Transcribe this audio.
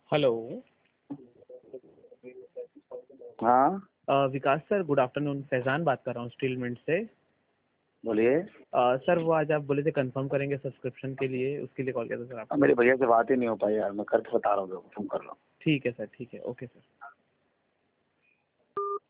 Hello. हाँ Vikas sir, good afternoon. Faizan बात कर रहा हूँ स्टील मिंट से। बोलिए। सर, वो आज आप बोले थे कंफर्म करेंगे सब्सक्रिप्शन के लिए, उसके लिए कॉल किया था सर आपको। मेरे भैया से बात ही नहीं हो पाई यार, मैं करके बता रहा हूँ, तुम कर लो। ठीक है सर, ठीक है, ओके सर।